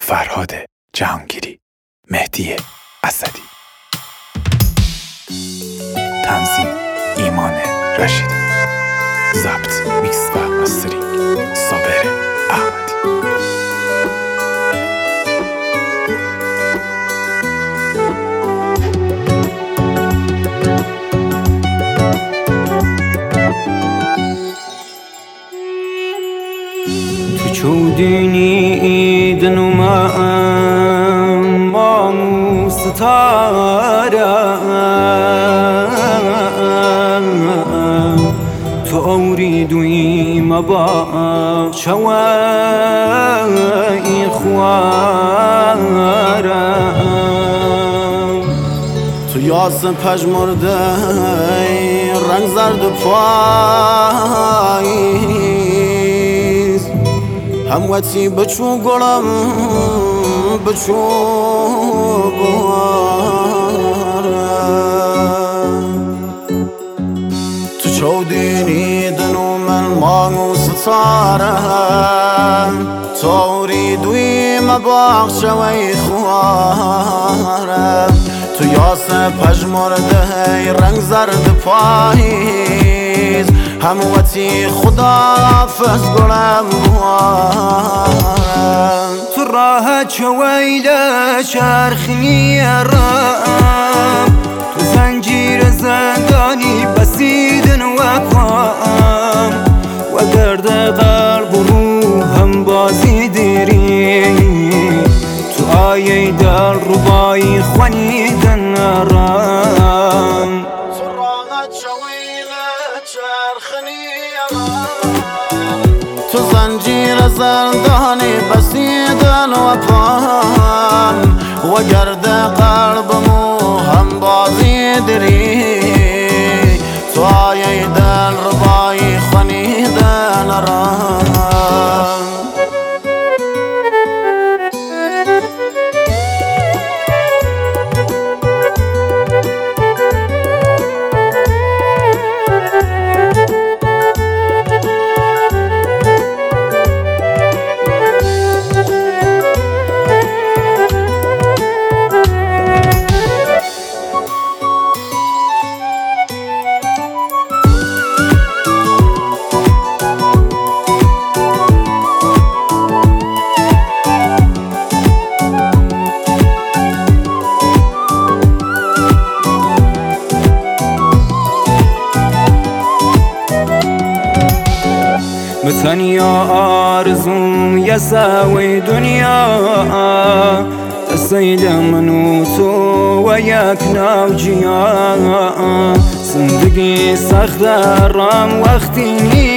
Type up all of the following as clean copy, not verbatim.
فرهاد جهانگیری، مهدی اسدی، تنظیم ایمان رشیدی، ضبط میکس و مسترینگ صابر احمدی. چودینی دنومم ما ستاره تو اوریدوی مبا شوای خواره تو یاس پژمرده رنگ زرد پاییز هموتی بچو گلم بچو باره تو چودینی دنو من مانگو ستاره توری دوی مباغ شوی خواره تو یاس پژمرده رنگ زرد پاییز هموتی خداحافظ گلم بوارم تو راه چویل چرخنی رم تو زنجیر زندانی بسیدن و پام و گرد قلب و روحم بازی دیری تو آیه دل ربایی خونیدن رم تو راه چویل چرخنی تو زنجیر زندانی بسیدن و پام و گرد قلبمو هم بازی دری تو آیه دل ربایی خونیدن رم تنیا آرزوم یساوی دنیا سید منو تو و یک نوجیا زندگی سخت رام وقتی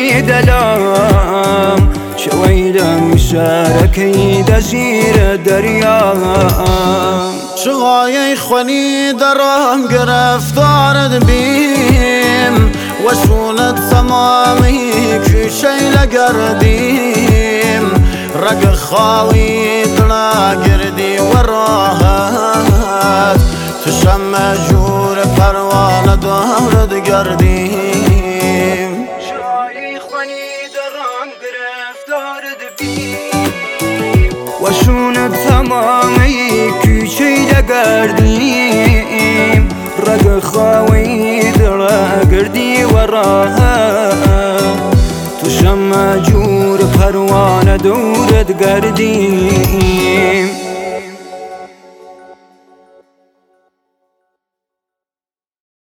دلم شویدم شارکی دشیر دریا شغای خونی درم گرفتارد بیم و شونت تمامی کشی لگردیم رگ خواهی دلا گردی و راحت تو شم جور پروانه دارد گردیم شغای خونی درم گرفتارد بیم و شونت تمامی کشی لگردیم رگ خواهی دلا گردی و راحت تو شم جور پروانه دورت گردیم